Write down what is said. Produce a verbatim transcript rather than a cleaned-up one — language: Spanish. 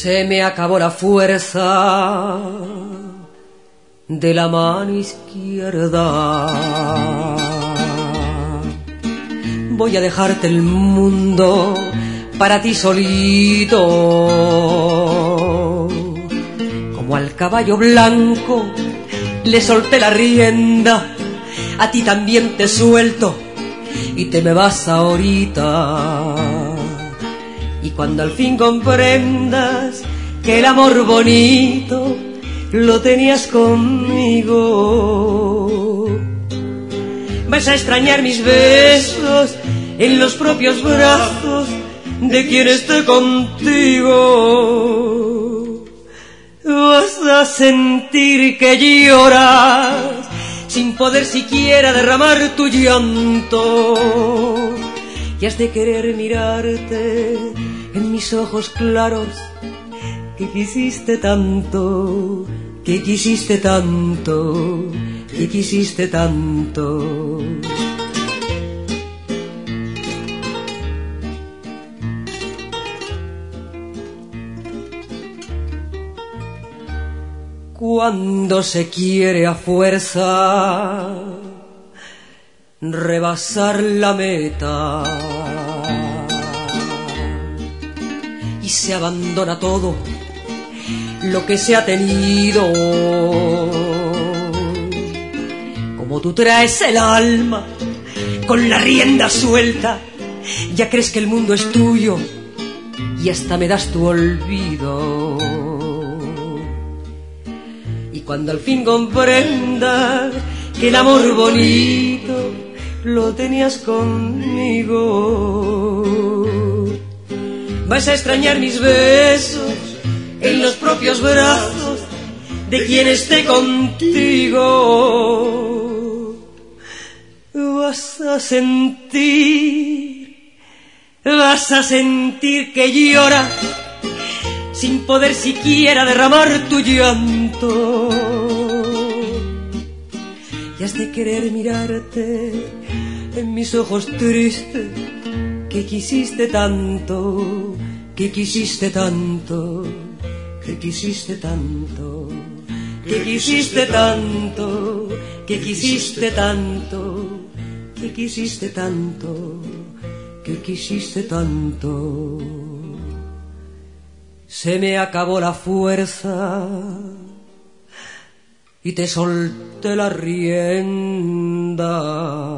Se me acabó la fuerza de la mano izquierda. Voy a dejarte el mundo para ti solito. Como al caballo blanco le solté la rienda, a ti también te suelto y te me vas ahorita. Y cuando al fin comprendas que el amor bonito lo tenías conmigo, vas a extrañar mis besos en los propios brazos de quien esté contigo. Vas a sentir que lloras sin poder siquiera derramar tu llanto, y has de querer mirarte en mis ojos claros que quisiste tanto, que quisiste tanto, que quisiste tanto. Cuando se quiere a fuerza rebasar la meta y se abandona todo lo que se ha tenido, como tú traes el alma con la rienda suelta, ya crees que el mundo es tuyo y hasta me das tu olvido. Y cuando al fin comprendas que el amor bonito lo tenías conmigo, vas a extrañar mis besos en los propios brazos de quien esté contigo. Vas a sentir, vas a sentir que lloras sin poder siquiera derramar tu llanto, y has de querer mirarte en mis ojos tristes que quisiste tanto, que quisiste tanto, que quisiste tanto, que quisiste tanto, que quisiste tanto, que quisiste tanto, que quisiste tanto. Se me acabó la fuerza y te solté la rienda.